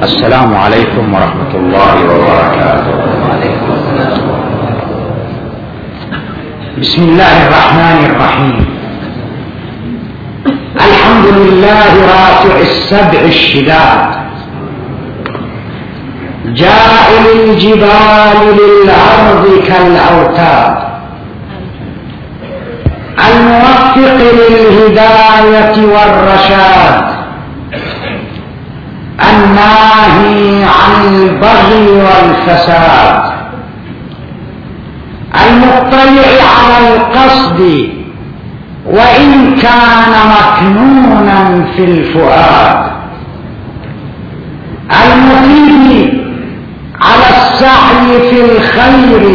السلام عليكم ورحمة الله وبركاته. بسم الله الرحمن الرحيم. الحمد لله رافع السبع الشداد، جاعل الجبال للأرض كالأوتاد، الموفق للهداية والرشاد، الناهي عن البغي والفساد، المطلع على القصد وإن كان مكنونا في الفؤاد، المثيب على السعي في الخير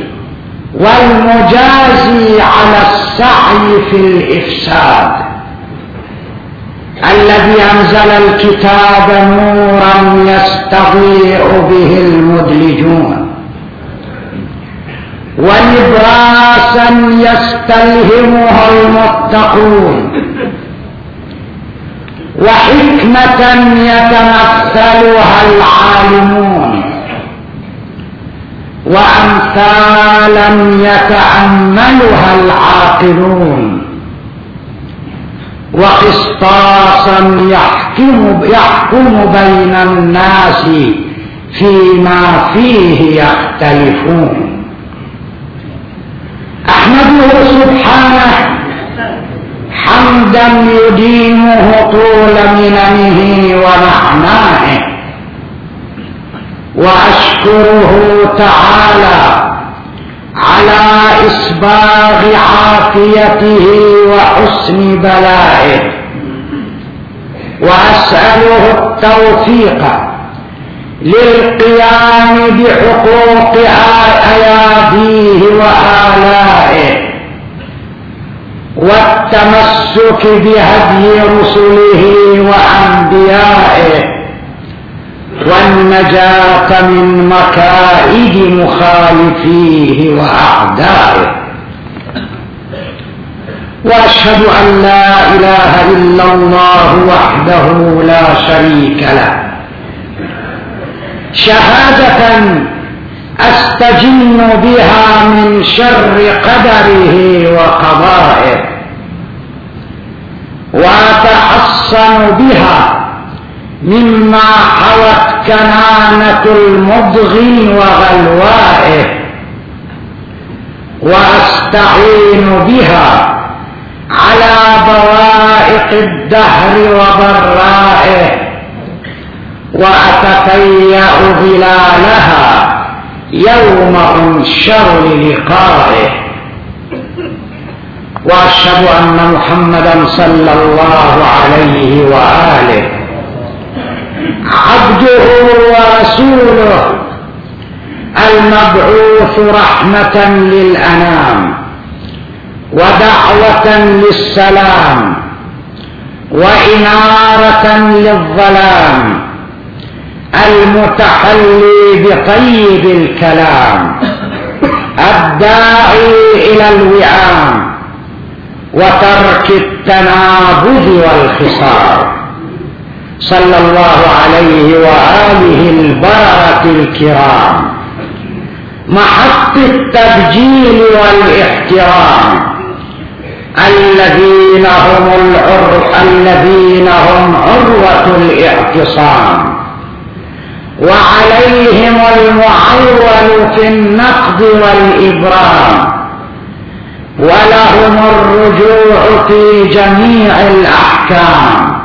والمجازي على السعي في الإفساد، الذي أنزل الكتاب نورا يستضيء به المدلجون، ونبراسا يستلهمه المتقون، وحكمة يتمثلها العالمون، وأمثالا يتأملها العاقلون، وقسطاسا يحكم بين الناس فيما فيه يختلفون. أحمده سبحانه حمدا يديمه طول مننه ونعمائه، وأشكره تعالى على إسباغ عافيته وحسن بلائه، وأسأله التوفيق للقيام بحقوق أياديه وآلائه، والتمسك بهدي رسله وأنبيائه، والنجاة من مكائد مخالفيه وأعدائه. وأشهد أن لا إله إلا الله وحده لا شريك له، شهادة أستجن بها من شر قدره وقضائه، وأتحصن بها مما حوت كنانة المضغ وغلوائه، وأستعين بها على بوائق الدهر وضرائه، وأتفيأ ظلالها يوم أنشر للقائه. وأشهد أن محمدا صلى الله عليه وآله عبده ورسوله، المبعوث رحمة للأنام ودعوة للسلام وإنارة للظلام، المتحلي بطيب الكلام، الداعي إلى الوئام وترك التنابذ والخصام، صلى الله عليه وآله البررة الكرام، محط التبجيل والاحترام، الذين هم عروة الاعتصام، وعليهم المعول في النقد والإبرام، ولهم الرجوع في جميع الأحكام،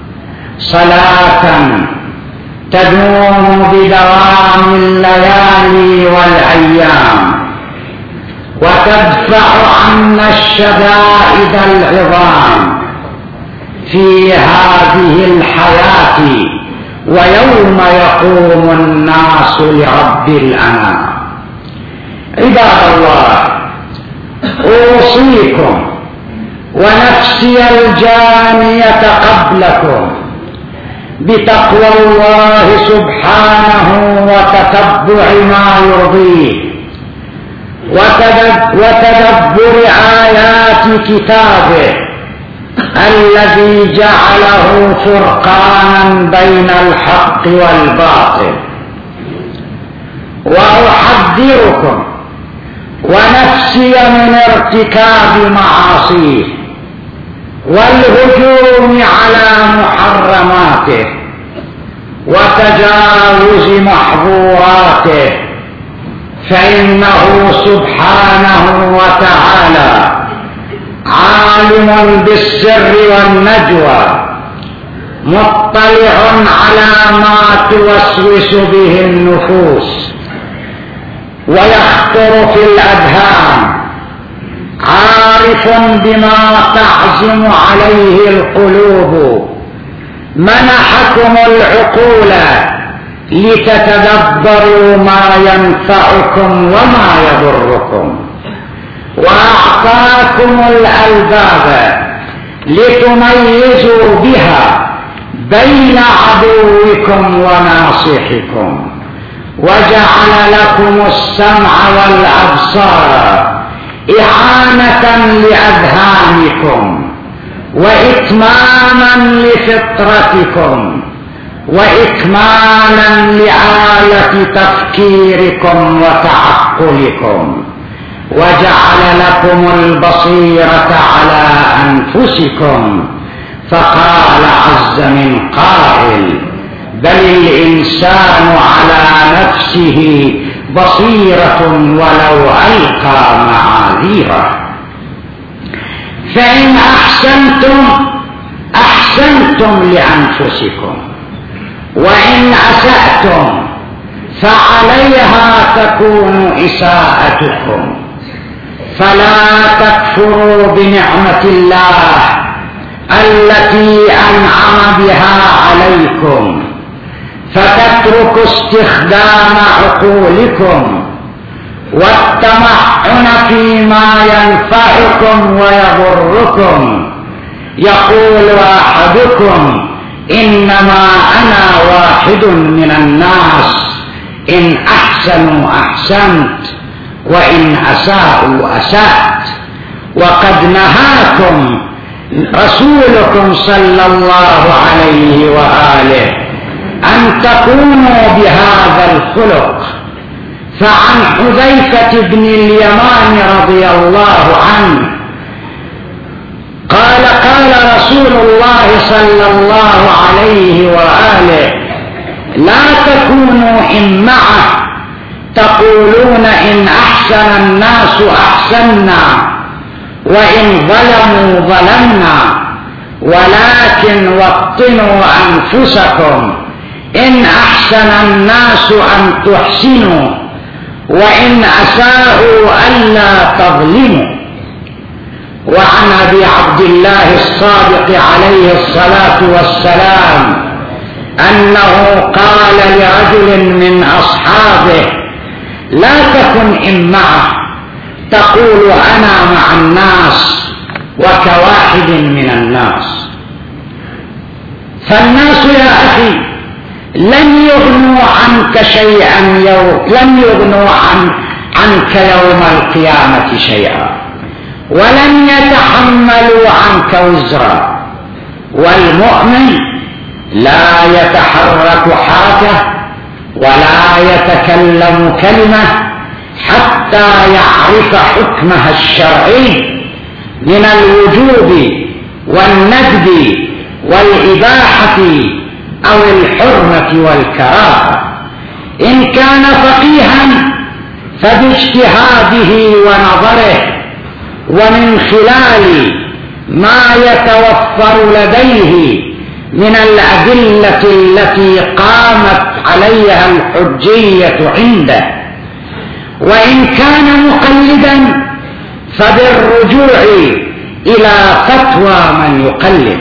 صلاة تدوم بدوام الليالي والأيام، وتدفع عنا الشدائد العظام في هذه الحياة ويوم يقوم الناس لرب الأنام. عباد الله، أوصيكم ونفسي الجانية قبلكم بتقوى الله سبحانه وتتبع ما يرضيه وتدبر آيات كتابه الذي جعله فرقانا بين الحق والباطل. وأحذركم ونفسي من ارتكاب معاصيه والهجوم على محرماته وتجاوز محظوراته، فإنه سبحانه وتعالى عالم بالسر والنجوى، مطلع على ما توسوس به النفوس ويخطر في الأذهان، عارف بما تعزم عليه القلوب. منحكم العقول لتتدبروا ما ينفعكم وما يضركم، وأعطاكم الألباب لتميزوا بها بين عدوكم وناصحكم، وجعل لكم السمع والأبصار إعانة لأذهانكم وإتماما لفطرتكم وإكمالا لآلة تفكيركم وتعقلكم، وجعل لكم البصيرة على أنفسكم. فقال عز من قائل: بل الإنسان على نفسه بصيرة ولو ألقى معاذيره. فإن أحسنتم أحسنتم لأنفسكم، وإن أسأتم فعليها تكون إساءتكم، فلا تكفروا بنعمة الله التي أنعم بها عليكم فتتركوا استخدام عقولكم والتمعن فيما ينفعكم ويضركم. يقول أحدكم: إنما أنا واحد من الناس، إن أحسنوا أحسنت وإن أساءوا أسأت. وقد نهاكم رسولكم صلى الله عليه وآله أن تكونوا بهذا الخلق. فعن حذيفة بن اليمان رضي الله عنه قال: قال رسول الله صلى الله عليه وآله: لا تكونوا إمعة تقولون إن أحسن الناس أحسنا وإن ظلموا ظلمنا، ولكن وطنوا أنفسكم، إن أحسن الناس أن تحسنوا وإن أساءوا ألا تظلموا. وعن أبي عبد الله الصادق عليه الصلاة والسلام أنه قال لرجل من أصحابه: لا تكن إمعة تقول أنا مع الناس وكواحد من الناس. فالناس يا أخي لن يغنوا عنك شيئا لن يغنوا عنك يوم القيامة شيئا، ولن يتحملوا عنك وزرا. والمؤمن لا يتحرك حركة ولا يتكلم كلمة حتى يعرف حكمها الشرعي من الوجوب والندب والإباحة أو الحرمة والكراهة. إن كان فقيها فباجتهاده ونظره ومن خلال ما يتوفر لديه من الأدلة التي قامت عليها الحجية عنده. وإن كان مقلدا فبالرجوع إلى فتوى من يقلد.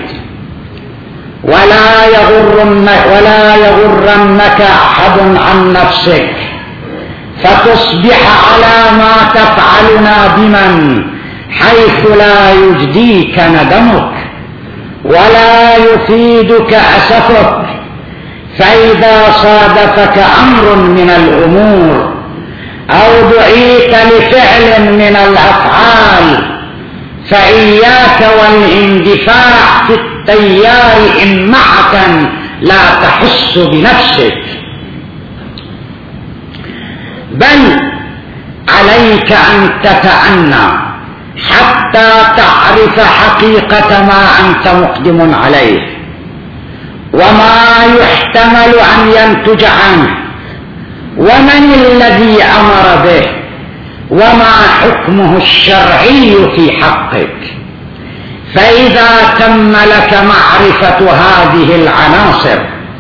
ولا يغرنك أحد عن نفسك فتصبح على ما تفعل نادما حيث لا يجديك ندمك ولا يفيدك أسفك. فإذا صادفك أمر من الأمور أو دعيت لفعل من الأفعال فإياك والاندفاع في التيار إمعة لا تحس بنفسك، بل عليك أن تتأنى حتى تعرف حقيقة ما أنت مقدم عليه وما يحتمل أن ينتج عنه ومن الذي أمر به وما حكمه الشرعي في حقك. فإذا تم لك معرفة هذه العناصر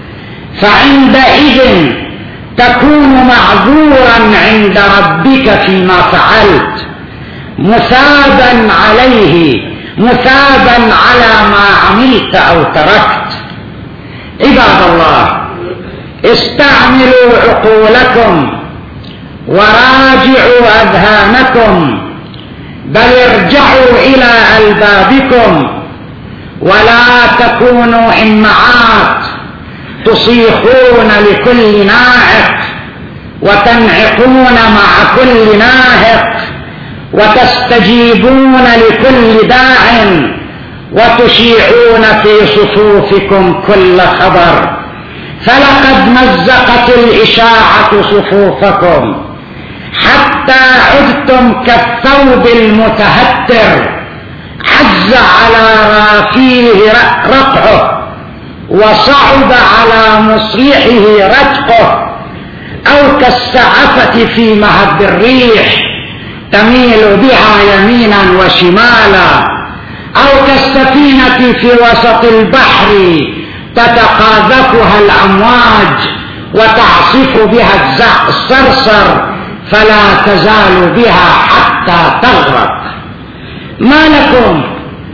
فعندئذ تكون معذورا عند ربك فيما فعلت، مثابا عليه، مثابا على ما عملت أو تركت. عباد الله، استعملوا عقولكم وراجعوا أذهانكم، بل ارجعوا إلى ألبابكم ولا تكونوا إمعات تصيحون لكل ناعق وتنعقون مع كل ناهق وتستجيبون لكل داع وتشيعون في صفوفكم كل خبر، فلقد مزقت الإشاعة صفوفكم حتى عدتم كالثوب المتهتر عز على رافيه رقعه وصعب على مصيحه رتقه، أو كالسعفة في مهب الريح تميل بها يمينا وشمالا، أو كالسفينة في وسط البحر تتقاذفها الأمواج وتعصف بها الصرصر فلا تزال بها حتى تغرق. ما لكم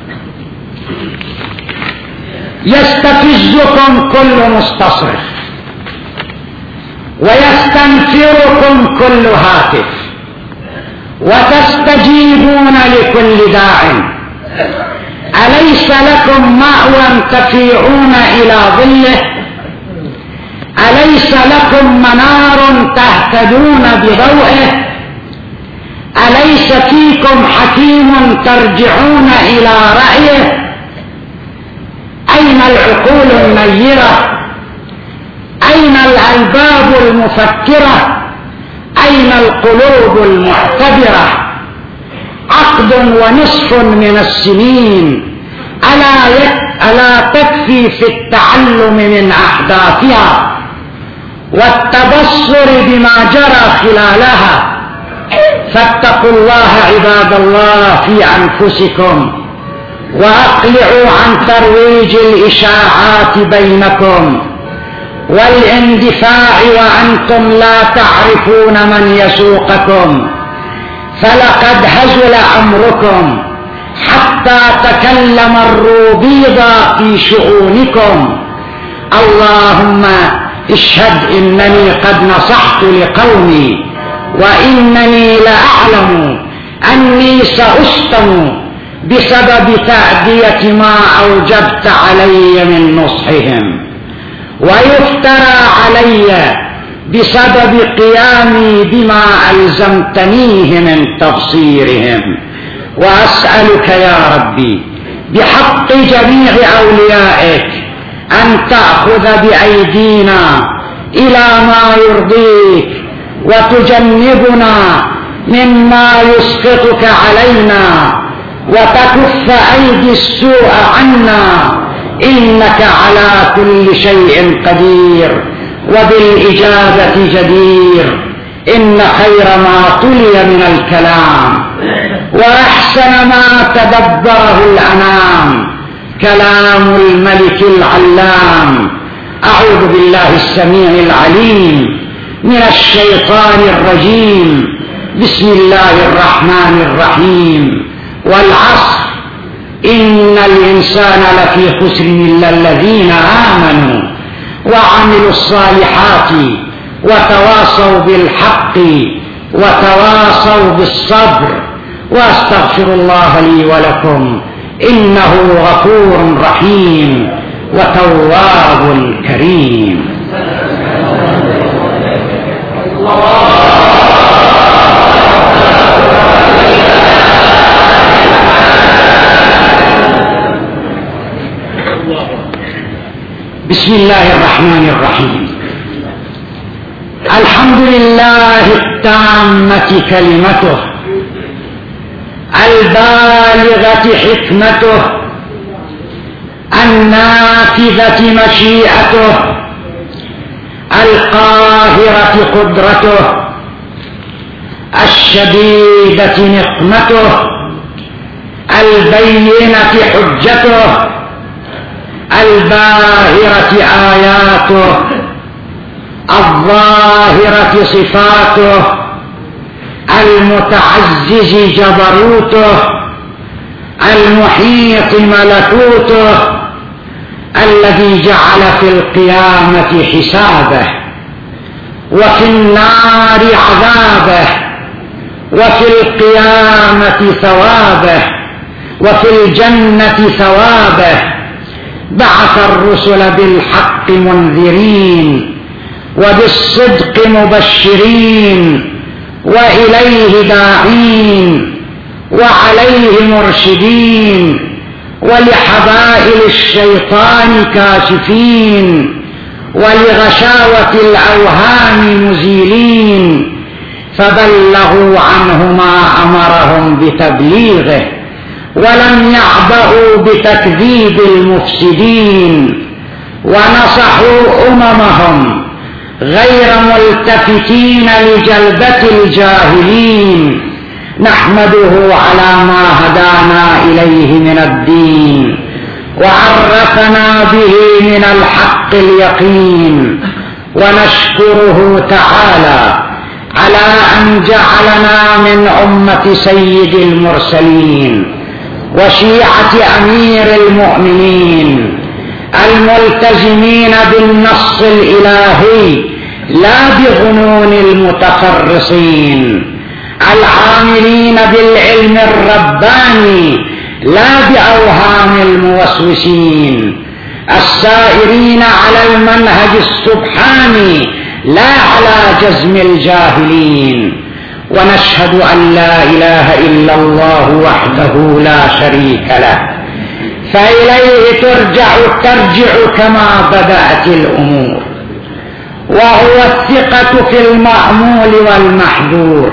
يستفزكم كل مستصرخ ويستنفركم كل هاتف وتستجيبون لكل داع. أليس لكم مأوى تفيعون إلى ظله؟ أليس لكم منار تهتدون بضوئه؟ أليس فيكم حكيم ترجعون إلى رأيه؟ أين العقول النيرة؟ أين الألباب المفكرة؟ أين القلوب المعتبرة؟ عقد ونصف من السنين ألا تكفي في التعلم من أحداثها والتبصر بما جرى خلالها؟ فاتقوا الله عباد الله في أنفسكم وأقلعوا عن ترويج الإشاعات بينكم والاندفاع وأنتم لا تعرفون من يسوقكم، فلقد هزل أمركم حتى تكلم الروبيض في شؤونكم. اللهم اشهد إنني قد نصحت لقومي وإنني لأعلم أني سأشتم بسبب تأدية ما أوجبت علي من نصحهم، ويفترى علي بسبب قيامي بما ألزمتنيه من تبصيرهم. وأسألك يا ربي بحق جميع أوليائك أن تأخذ بأيدينا إلى ما يرضيك وتجنبنا مما يسقطك علينا وتكف أيدي السوء عنا، إنك على كل شيء قدير وبالإجابة جدير. إن خير ما تلي من الكلام وأحسن ما تدبره الأنام كلام الملك العلام. أعوذ بالله السميع العليم من الشيطان الرجيم. بسم الله الرحمن الرحيم. والعصر إن الإنسان لفي خسر إلا الذين آمنوا وعملوا الصالحات وتواصوا بالحق وتواصوا بالصبر. وأستغفر الله لي ولكم إنه غفور رحيم وتواب كريم. بسم الله الرحمن الرحيم. الحمد لله التامة كلمته البالغة حكمته النافذة مشيئته القاهرة قدرته الشديدة نقمته البينة حجته الباهرة آياته الظاهرة صفاته المتعزز جبروته المحيط ملكوته الذي جعل في القيامة حسابه وفي النار عذابه وفي القيامة ثوابه وفي الجنة ثوابه. بعث الرسل بالحق منذرين وبالصدق مبشرين وإليه داعين وعليه مرشدين ولحبائل الشيطان كاشفين ولغشاوة الأوهام مزيلين، فبلغوا عنه ما أمرهم بتبليغه ولم يعبأوا بتكذيب المفسدين، ونصحوا أممهم غير ملتفتين لجلبة الجاهلين. نحمده على ما هدانا إليه من الدين وعرفنا به من الحق اليقين، ونشكره تعالى على أن جعلنا من أمة سيد المرسلين وشيعة أمير المؤمنين الملتزمين بالنص الإلهي لا بظنون المتخرصين، العاملين بالعلم الرباني لا بأوهام الموسوسين، السائرين على المنهج السبحاني لا على جزم الجاهلين. ونشهد أن لا إله إلا الله وحده لا شريك له، فإليه ترجع كما بدأت الأمور، وهو الثقة في المأمول والمحذور،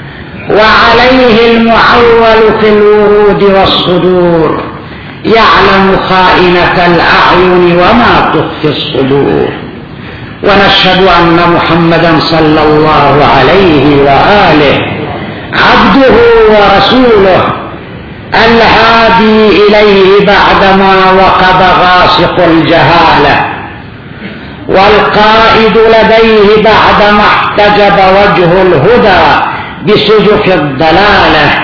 وعليه المعول في الورود والصدور، يعلم خائنة الأعين وما تخفي الصدور. ونشهد أن محمدا صلى الله عليه وآله عبده ورسوله الهادي إليه بعدما وقب غاسق الجهالة، والقائد لديه بعدما احتجب وجه الهدى بسجف الضلالة،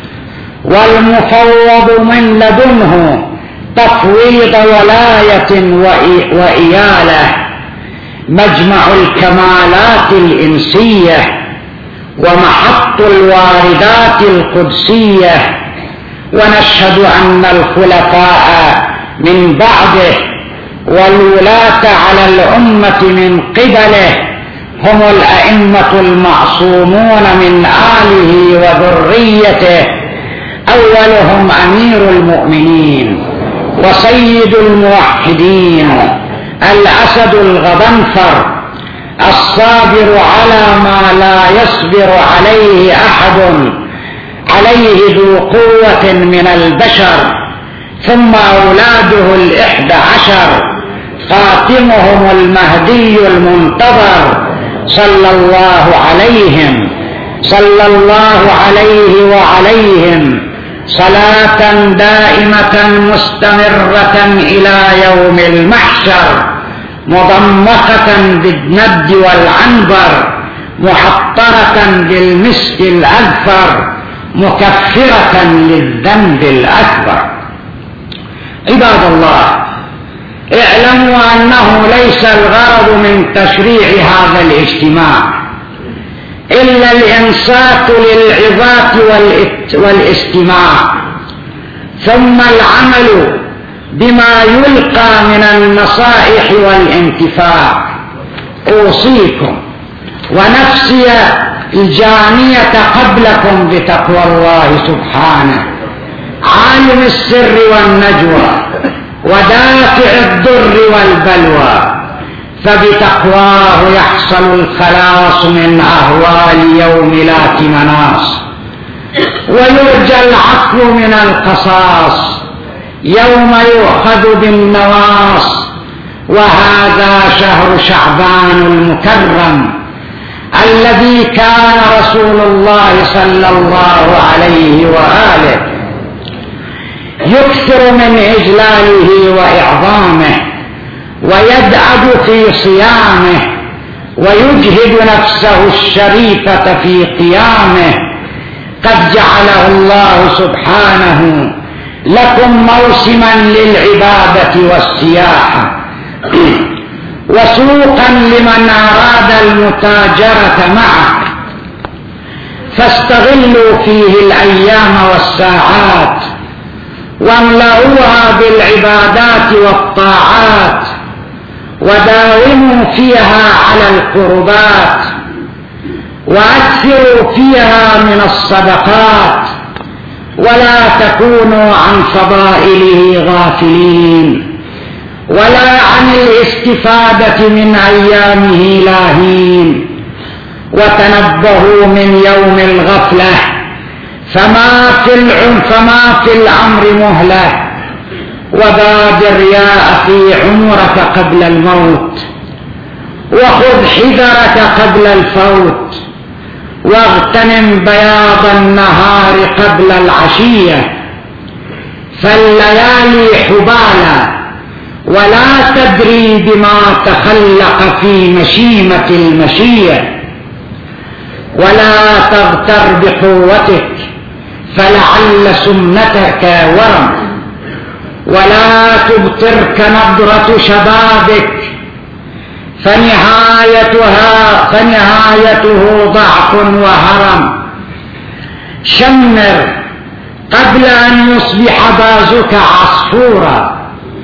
والمفوض من لدنه تفويض ولاية وإيالة، مجمع الكمالات الإنسية ومحط الواردات القدسية. ونشهد أن الخلفاء من بعده والولاة على الأمة من قبله هم الأئمة المعصومون من آله وذريته، أولهم أمير المؤمنين وسيد الموحدين الأسد الغضنفر الصابر على ما لا يصبر عليه أحد، عليه ذو قوة من البشر، ثم أولاده 11 خاتمهم المهدي المنتظر صلى الله عليه وعليهم صلاة دائمة مستمرة إلى يوم المحشر، مضمخة بالند والعنبر، محطرة بالمسك الأذفر، مكفرة للذنب الأكبر. عباد الله، اعلموا أنه ليس الغرض من تشريع هذا الاجتماع إلا الإنصات للعظات والاستماع، ثم العمل بما يلقى من النصائح والانتفاع. أوصيكم ونفسي الجانية قبلكم بتقوى الله سبحانه، عالم السر والنجوى ودافع الضر والبلوى، فبتقواه يحصل الخلاص من أهوال يوم لا مناص، ويرجى العفو من القصاص يوم يؤخذ بالنواص. وهذا شهر شعبان المكرم الذي كان رسول الله صلى الله عليه وآله يكثر من إجلاله وإعظامه، ويدعب في صيامه، ويجهد نفسه الشريفة في قيامه. قد جعله الله سبحانه لكم موسما للعبادة والسياحة، وسوقا لمن أراد المتاجرة معه، فاستغلوا فيه الأيام والساعات، واملؤوها بالعبادات والطاعات، وداوموا فيها على القربات، وأكثروا فيها من الصدقات، ولا تكونوا عن فضائله غافلين، ولا عن الاستفادة من أيامه لاهين. وتنبهوا من يوم الغفلة، فما في الأمر مهلة، وبادر يا أخي عمرك قبل الموت، وخذ حذرك قبل الفوت، واغتنم بياض النهار قبل العشية، فالليالي حبالا ولا تدري بما تخلق في مشيمة المشية. ولا تغتر بقوتك فلعل سمنتك ورم، ولا تبطرك نضرة شبابك فنهايته ضعف وهرم. شمر قبل أن يصبح بازك عصفورا،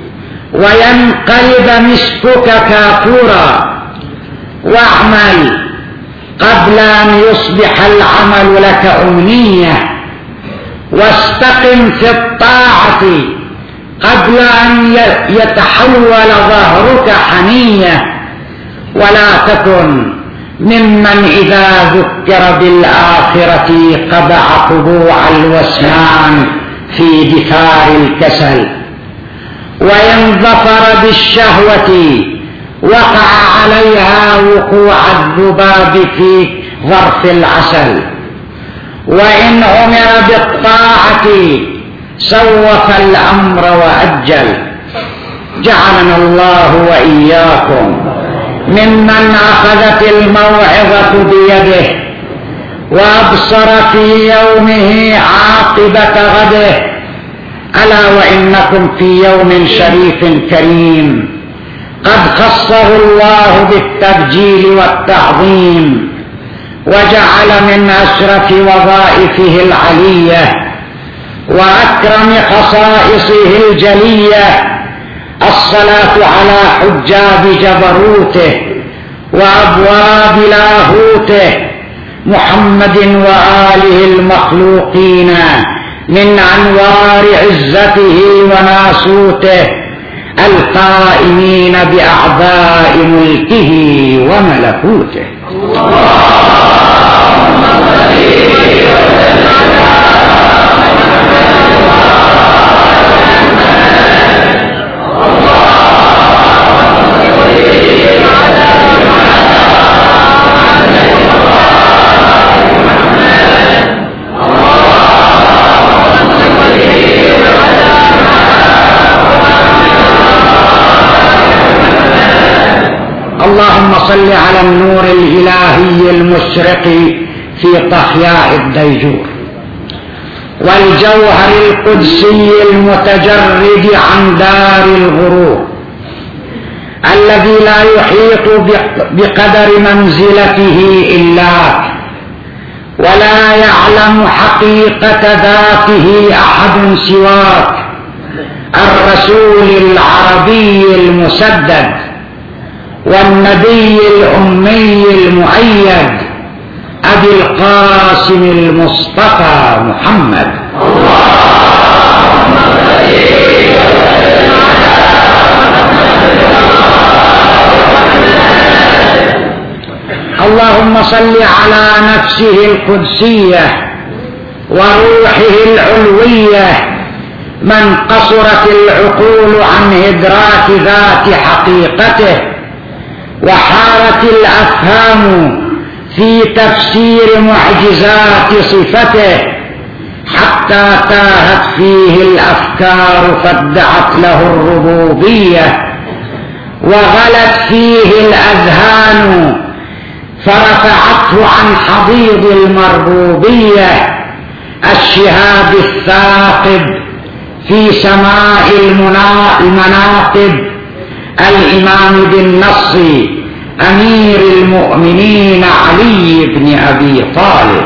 وينقلب مسكك كافورا. واعمل قبل أن يصبح العمل لك أمنية، واستقم في الطاعة قبل أن يتحول ظهرك حنية. ولا تكن ممن إذا ذكر بالآخرة قبع قبوع الوسنان في دثار الكسل، وإن ظفر بالشهوة وقع عليها وقوع الذباب في ظرف العسل. وإن أمر بالطاعة سوف الأمر وأجل. جعلنا الله وإياكم ممن أخذت الموعظة بيده، وأبصر في يومه عاقبة غده. ألا وإنكم في يوم شريف كريم قد خصه الله بالتبجيل والتعظيم، وجعل من أشرف وظائفه العلية وأكرم خصائصه الجلية الصلاة على حجاب جبروته وأبواب لاهوته محمد وآله المخلوقين من أنوار عزته وناسوته القائمين بأعضاء ملكه وملكوته. اللهم صل على النور الإلهي المشرق في طحياء الديجور، والجوهر القدسي المتجرد عن دار الغرور، الذي لا يحيط بقدر منزلته إلاك، ولا يعلم حقيقة ذاته أحد سواك، الرسول العربي المسدد والنبي الأمي المؤيد أبي القاسم المصطفى محمد. اللهم صل اللهم صل على نفسه القدسية وروحه العلوية من قصرت العقول عن إدراك ذات حقيقته وحارت الأفهام في تفسير معجزات صفته حتى تاهت فيه الأفكار فادعت له الربوبية وغلت فيه الأذهان فرفعته عن حضيض المربوبية الشهاب الثاقب في سماء المناقب الإمام بالنص أمير المؤمنين علي بن أبي طالب.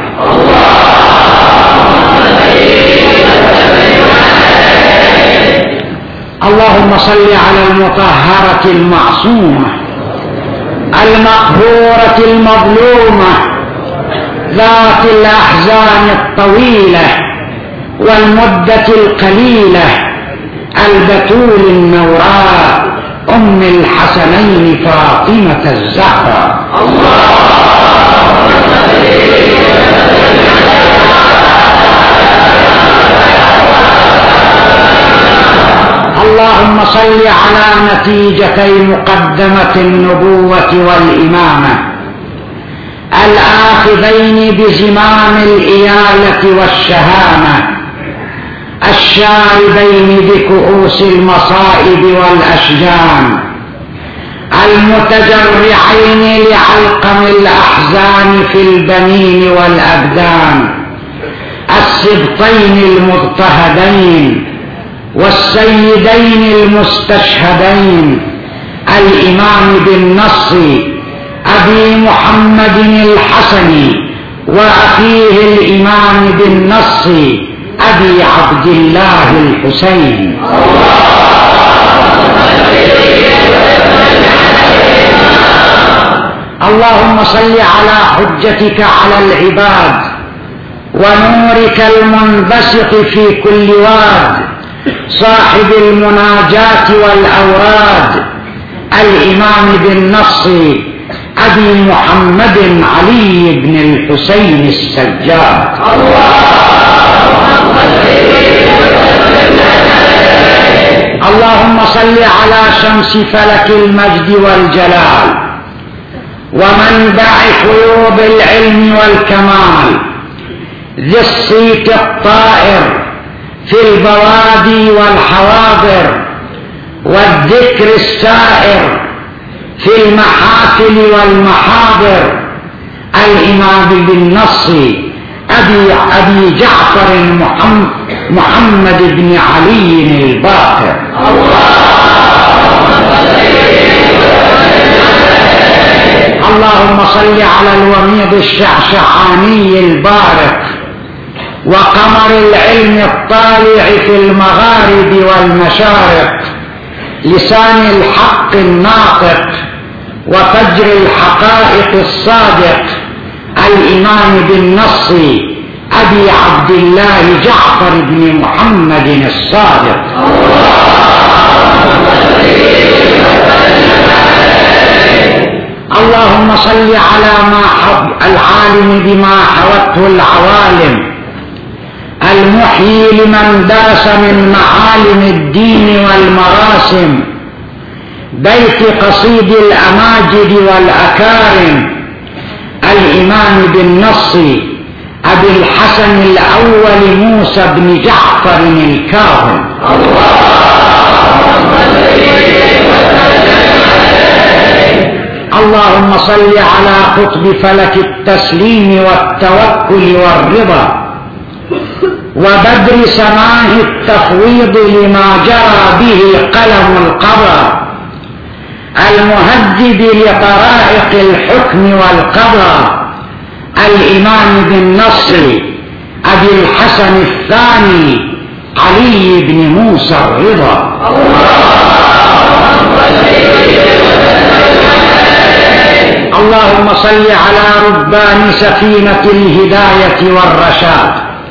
اللهم صل على المطهرة المعصومة المقهورة المظلومة ذات الأحزان الطويلة والمدة القليلة البتول النوراء أم الحسنين فاطمة الزهراء. اللهم صل على نتيجتي مقدمة النبوة والإمامة الآخذين بزمام الإيالة والشهامة الشاربين بكؤوس المصائب والأشجان المتجرعين لعلقم الأحزان في البنين والأبدان السبطين المضطهدين والسيدين المستشهدين الإمام بالنص أبي محمد الحسن وأخيه الإمام بالنص أبي عبد الله الحسين. اللهم صل على حجتك على العباد ونورك المنبسط في كل واد صاحب المناجاة والأوراد الإمام بالنص أبي محمد علي بن الحسين السجاد. اللهم صل على شمس فلك المجد والجلال ومنبع فيوض العلم والكمال ذي الصيت الطائر في البوادي والحواضر والذكر السائر في المحافل والمحاضر الإمام بالنص أبي جعفر محمد بن علي الباقر. اللهم صل على الوميض الشعشعاني البارق وقمر العلم الطالع في المغارب والمشارق لسان الحق الناطق وفجر الحقائق الصادق الإمام بالنص أبي عبد الله جعفر بن محمد الصادق. اللهم صل على العالم بما حوته العوالم المحيي لمن درس من معالم الدين والمراسم بيت قصيد الأماجد والأكارم الإمام بالنص أبي الحسن الأول موسى بن جعفر الكاظم. اللهم صل على قطب فلك التسليم والتوكل والرضا وبدر سماه التفويض لما جرى به قلم القضاء المهذب لطرائق الحكم والقضاء الإمام بالنص أبي الحسن الثاني علي بن موسى الرضا. اللهم صل على ربان سفينة الهداية والرشاد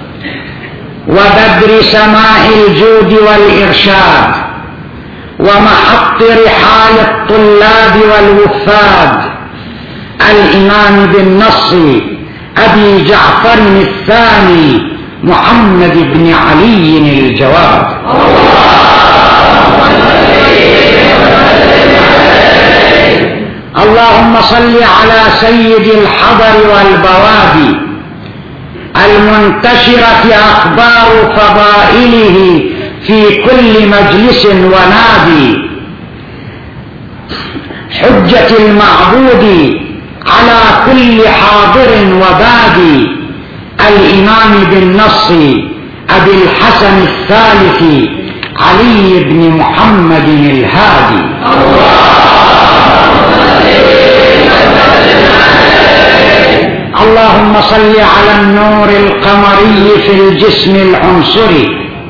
وبدر سماء الجود والإرشاد ومحط رحال الطلاب والوفاد الإمام بالنص أبي جعفر الثاني محمد بن علي الجواد. اللهم صل على سيد الحضر والبوادي المنتشرة أخبار فضائله في كل مجلس ونادي، حجة المعبود على كل حاضر وبادي، الإمام بالنص أبي الحسن الثالث علي بن محمد الهادي. اللهم صل على النور القمري في الجسم العنصري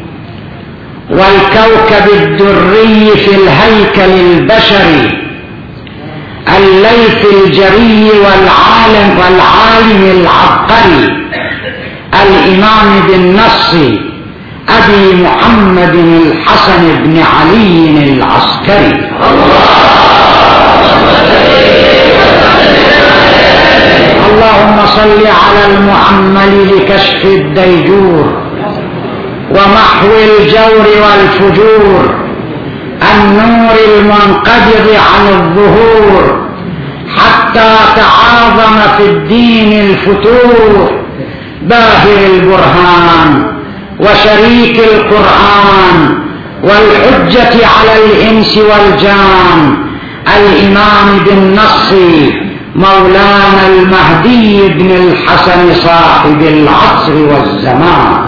والكوكب الدري في الهيكل البشري، الليث الجري والعالم العبقري، الإمام بالنص أبي محمد الحسن بن علي العسكري. اللهم صل على المؤمل لكشف الديجور ومحو الجور والفجور، النور المنقبض عن الظهور حتى تعاظم في الدين الفتور، باهر البرهان وشريك القرآن والحجة على الإنس والجان، الإمام بالنص مولانا المهدي بن الحسن صاحب العصر والزمان.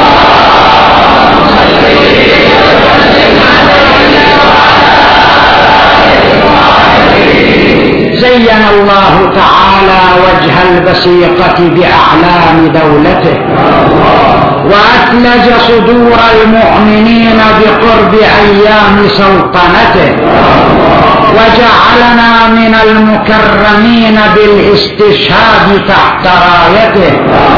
زين الله تعالى وجه البسيطة بأعلام دولته، وأثلج صدور المؤمنين بقرب أيام سلطنته، وجعلنا من المكرمين بالاستشهاد تحت رايته،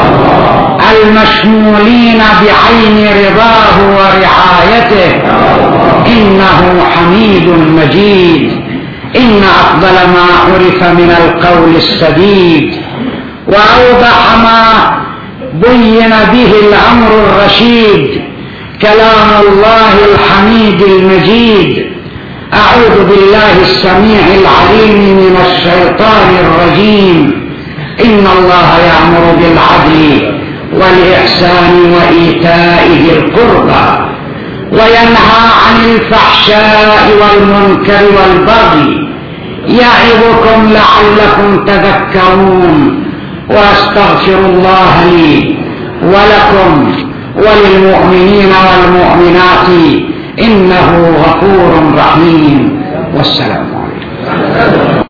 المشمولين بعين رضاه ورعايته، إنه حميد مجيد. إن أفضل ما عرف من القول السديد وأوضح ما بين به الأمر الرشيد كلام الله الحميد المجيد. أعوذ بالله السميع العليم من الشيطان الرجيم. إن الله يأمر بالعدل والإحسان وإيتاء ذي القربى وينهى عن الفحشاء والمنكر والبغي، يعظكم لعلكم تذكرون. وأستغفر الله لي ولكم وللمؤمنين والمؤمنات إنه غفور رحيم. والسلام عليكم.